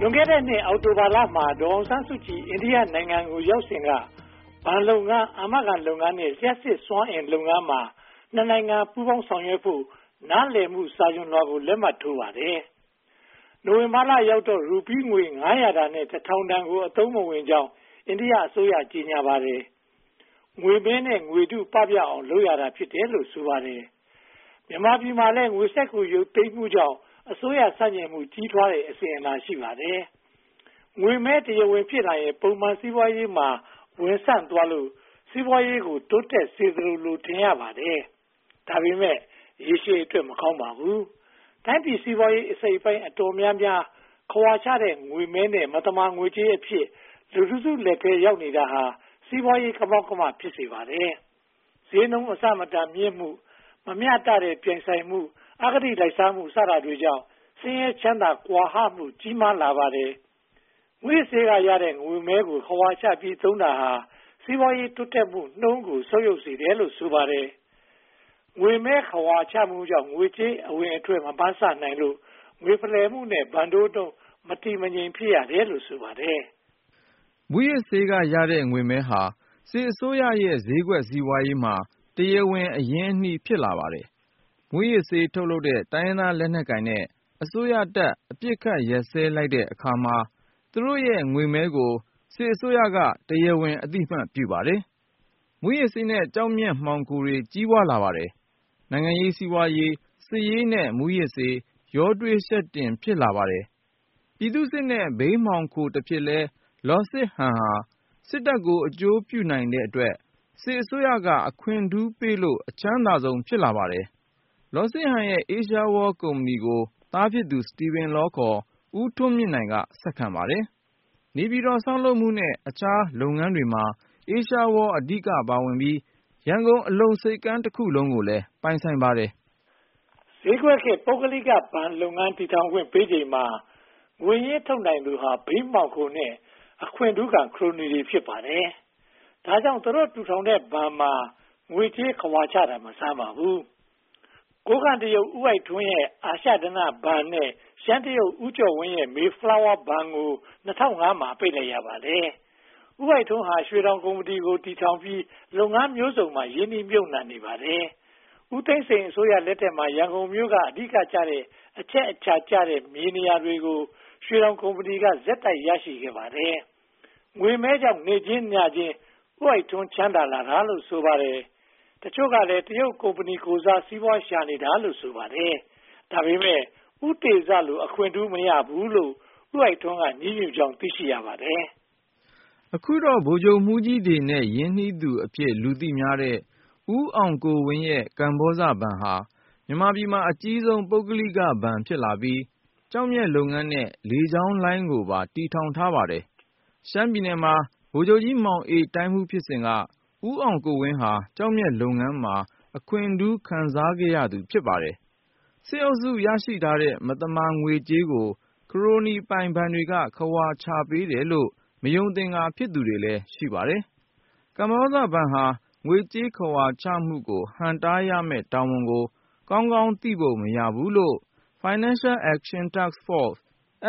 လွန်ခဲ့တဲ့နှစ်အောက်တိုဘာလမှာဒေါ်အောင်ဆန်းစုကြည်အိန္ဒိယနိုင်ငံကိုရောက်စဉ်ကဘဏ်လုပ်ငန်းအာမခံလုပ်ငန်းနဲ့လျှပ်စစ်စွမ်းအင်လုပ်ငန်းမှာနှစ်နိုင်ငံပူးပေါင်းဆောင်ရွက်ဖို့နားလည်မှုစာချွန်လွှာကိုလက်မှတ်ထိုးပါတယ်။နိုဝင်ဘာလရောက်တော့ရူပီးငွေ900 တန်နဲ့1000 တန်ကိုအသုံးမဝင်ကြောင်းအိန္ဒိယအစိုးရကြေညာပါတယ်။ငွေမင်းနဲ့ငွေတုပပျောက်အောင်လုပ်ရတာဖြစ်တယ်လို့ဆိုပါတယ်။မြန်မာပြည်မှာလည်းငွေစက္ကူရုပ်သိမ်းမှုကြောင့်အစိုးရဆန့်ကျင်မှုကြီးထွားတဲ့အစဉ်အလာရှိပါတယ်။ငွေမဲတရားဝင်ဖြစ်လာရင်ပုံမှန်စီးပွားရေးမှာဝင်ဆန့်သွားလို့စီးပွားရေးကိုတိုးတက်စေသလိုထင်ရပါတယ်။ဒါပေမဲ့ရေရှည်အတွက်မကောင်းပါဘူး။တိုင်းပြည်စီးပွားရေးအစိပ်ပိုင်းအတော်များများခွာချတဲ့ငွေမဲနဲ့မတမာငွေကြေးအဖြစ်လူစုလက်ထဲရောက်နေတာဟာစီးပွားရေးကမောက်ကမဖြစ်စေပါတယ်။ဈေးနှုန်းအဆမတန်မြင့်မှုမမျှတတဲ့ပြိုင်ဆိုင်မှုအဂတိလိုက်စားမှုစတာတွေကြောင့်ဆင်းရဲချမ်းသာကွာဟမှုကြီးမားလာပါတယ်။ငွေစေကရတဲ့ငွေမဲကိုခွာချပြီးသုံးတာဟာစီးပွားရေးတိုးတက်မှုနှုန်းကိုဆုတ်ယုတ်စေတယ်လို့ဆိုပါတယ်။ငွေမဲခွာချမှုကြောင့်ငွေကြေးအဝင်အထွက်မပန်းဆနိုင်လို့ငွေဖလှယ်မှုနဲ့ဘဏ်တိုးတုံးမတည်မငြိမ်ဖြစ်ရတယ်လို့ဆိုပါတယ်။မူးယစ်ဆေးကရတဲ့ငွေမဲဟာစစ်အစိုးရရဲ့ဈေးကွက်စီးပွားရေးမှာတရားဝင်အရင်းအနှီးဖြစ်လာပါတယ်။မူးယစ်ဆေးထုတ်လုပ်တဲ့တိုင်းရင်းသားလက်နက်ကိုင်နဲ့အစိုးရတပ်အပြစ်ခတ်ရပ်စဲလိုက်တဲ့အခါမှာသူတို့ရဲ့ငွေမဲကိုစစ်အစိုးရကတရားဝင်အသိအမှတ်ပြုပါတယ်။မူးယစ်ဆေးနဲ့ကျောက်မျက်မှောင်ခိုတွေကြီးပွားလာပါတယ်။နိုင်ငံရေးစီးပွားရေးစစ်ရေးနဲ့မူးယစ်ဆေးရောထွေးယှက်တင်ဖြစ်လာပါတယ်။ပြည်သူ့စစ်နဲ့ဘိန်းမှောင်ခိုတစ်ဖြစ်လဲလော်စစ်ဟန်ဟာစစ်တပ်ကိုအကျိုးပြုနိုင်တဲ့အတွက်စစ်အစိုးရကအခွင့်ထူးပေးလို့အချမ်းသာဆုံးဖြစ်လာပါတယ်။လော်စစ်ဟန်ရဲ့ Asia World ကုမ္ပဏီကိုသားဖြစ်သူစတီဗင်လောခေါ်ဦးထွန်းမြင့်နိုင်ကဆက်ခံပါတယ်။နေပြည်တော်ဆောက်လုပ်မှုနဲ့အခြားလုပ်ငန်းတွေမှာ Asia World အဓိကပါဝင်ပြီးရန်ကုန်အလုံစိတ်ကမ်းတစ်ခုလုံးကိုလည်းပိုင်ဆိုင်ပါတယ်။ဈေးကွက်ခေတ်ပုဂ္ဂလိကဘဏ်လုပ်ငန်းတည်ထောင်ခွင့်ပေးချိန်မှာငွေရင်းထုတ်နိုင်သူဟာဘိန်းမှောင်ခိုနဲ့အခွင့်ထူးခံခရိုနီတွေဖြစ်ပါတယ်။ဒါကြောင့်သူတို့ထူထောင်တဲ့ဘဏ်မှာငွေကြေးခွာချတာမဆန်းပါဘူး။ကိုးကန့်တရုတ်ဦးအိုက်ထွန်းရဲ့အာရှဓနဘဏ်နဲ့ရှမ်းတရုတ်ဦးကျော်ဝင်းရဲ့ Mayflower ဘဏ်ကို2005မှာပိတ်လိုက်ရပါတယ်။ဦးအိုက်ထွန်းဟာရွှေတောင်ကုမ္ပဏီကိုတည်ထောင်ပြီးလုပ်ငန်းမျိုးစုံမှာရင်းနှီးမြှုပ်နှံနေပါတယ်။ဦးသိန်းစိန်အစိုးရလက်ထက်မှာရန်ကုန်မြို့ကအဓိကကျတဲ့အချက်အချာကျတဲ့မြေနေရာတွေကိုရွှေတောင်ကုမ္ပဏီကဇက်တိုက်ရရှိခဲ့ပါတယ်။ငွေမဲကြောင့်နေချင်းညချင်းဦးအိုက်ထွန်းချမ်းသာလာတာလို့ဆိုပါတယ်။တချို့ကလည်းတရုတ်ကုမ္ပဏီကိုစားစီးပွားရှာနေတာလို့ဆိုပါတယ်။ဒါပေမဲ့ဦးတေဇလိုအခွင့်ထူးမရဘူးလို့ဦးအိုက်ထွန်းကညည်းညူကြောင်းသိရှိရပါတယ်။အခုတော့ဗိုလ်ချုပ်မှူးကြီးတွေနဲ့ရင်းနှီးသူအဖြစ်လူသိများတဲ့ဦးအောင်ကိုဝင်းရဲ့ကမ္ဘောဇဘဏ်ဟာမြန်မာပြည်မှာအကြီးဆုံးပုဂ္ဂလိကဘဏ်ဖြစ်လာပြီးကျောက်မျက်လုပ်ငန်းနဲ့လေကြောင်းလိုင်းကိုပါတည်ထောင်ထားပါတယ်။ရှမ်းပြည်နယ်မှာဗိုလ်ချုပ်ကြီးမောင်အေးတိုင်းမှုဖြစ်စဉ်ကဦးအောင်ကိုဝင်းဟာကျောက်မျက်လုပ်ငန်းမှာအခွင့်ထူးခံစားခဲ့ရသူဖြစ်ပါတယ်။စစ်အုပ်စုရရှိထားတဲ့မတမာငွေကြေးကိုခရိုနီပိုင်ဘဏ်တွေကခဝါချပေးတယ်လို့မယုံသင်္ကာဖြစ်သူတွေလည်းရှိပါတယ်။ကမ္ဘောဇဘဏ်ဟာငွေကြေးခဝါချမှုကိုဟန့်တားရမယ့်တာဝန်ကိုကောင်းကောင်းသိပုံမရဘူးလို့ Financial Action Task Force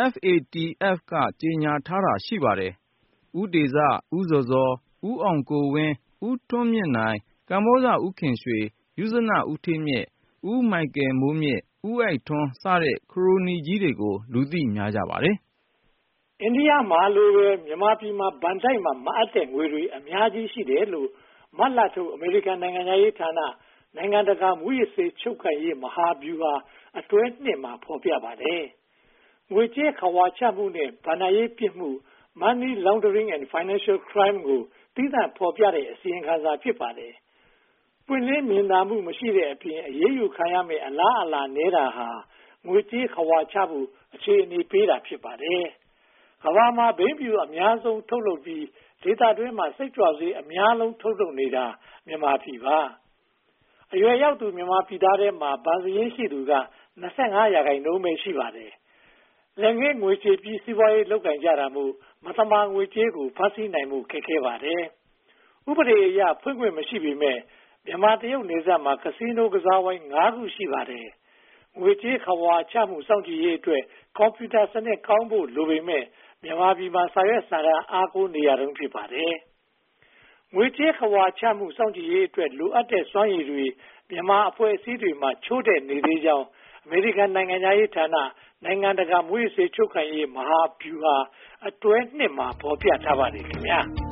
FATF ကကြေညာထားတာရှိပါတယ်။ဦးတေဇ၊ ဦးဇော်ဇော်၊ ဦးအောင်ကိုဝင်း၊ ဦးထွန်းမြင့်နိုင်၊ ကမ္ဘောဇဦးခင်ရွှေ၊ ယုဇနဦးဌေးမြင့်၊ ဦးမိုက်ကယ်မိုးမြင့်၊ ဦးအိုက်ထွန်းစတဲ့ခရိုနီကြီးတွေကိုလူသိများကြပါတယ်။အိန္ဒိယမှာလိုပဲမြန်မာပြည်မှာဘဏ်တိုက်မှာမအပ်တဲ့ငွေတွေအများကြီးရှိတယ်လို့မတ်လထုတ်အမေရိကန်နိုင်ငံရေးဌာနနိုင်ငံတကာမူရစ်စေချုပ်ကိုင်ရေးမဟာဗျူဟာအတွဲ1မှာဖော်ပြပါတယ်။ငွေကြေးခဝါချမှုနဲ့ဘဏ္ဍာရေးပြစ်မှု Money Laundering and Financial Crime ကိုသီးသန့်ဖော်ပြတဲ့အစီရင်ခံစာဖြစ်ပါတယ်။ပွင့်လင်းမြင်သာမှုမရှိတဲ့အပြင်အရေးယူခံရမယ့်အလားအလာနည်းတာဟာငွေကြေးခဝါချမှုအခြေအနေပေးတာဖြစ်ပါတယ်။ကမ္ဘာမှာဘိန်းဖြူအများဆုံးထုတ်လုပ်ပြီးဒေသတွင်းမှာစိတ်ကြွဆေးအများဆုံးထုတ်လုပ်နေတာမြန်မာပြည်ပါ။အရွယ်ရောက်သူမြန်မာပြည်သားထဲမှာဗန်စရင်းရှိသူက25%ပဲရှိပါတယ်။လက်ငင်းငွေချေပြီးစီးပွားရေးလုပ်ကင်ကြတာမို့မတမာငွေကြေးကိုဖမ်းဆီးနိုင်မှုခက်ခဲပါတယ်။ဥပဒေအရဖွင့်ခွင့်မရှိပေမဲ့မြန်မာတရုတ်နယ်စပ်မှာကစီနိုကစားဝိုင်း5ခုရှိပါတယ်ငွေကြေးခဝါချမှုစောင့်ကြည့်ရေးအတွက်ကွန်ပျူတာစနစ်ကောင်းဖို့လိုပေမဲ့မြန်မာပြည်မှာစာရွက်စာတမ်းအားကိုးနေရတုန်းဖြစ်ပါတယ်။ငွေကြေးခဝါချမှုစောင့်ကြည့်ရေးအတွက်လိုအပ်တဲ့စွမ်းရည်တွေမြန်မာအဖွဲ့အစည်းတွေမှာချို့တဲ့နေသေးကြောင်းအမေရိကန်နိုင်ငံသားရေးဌာနနိုင်ငံတကာမွေးစေချုပ်ခံရေးမဟာဗျူဟာအတွဲ 2 မှာဖော်ပြထားပါတယ်ခင်ဗျာ။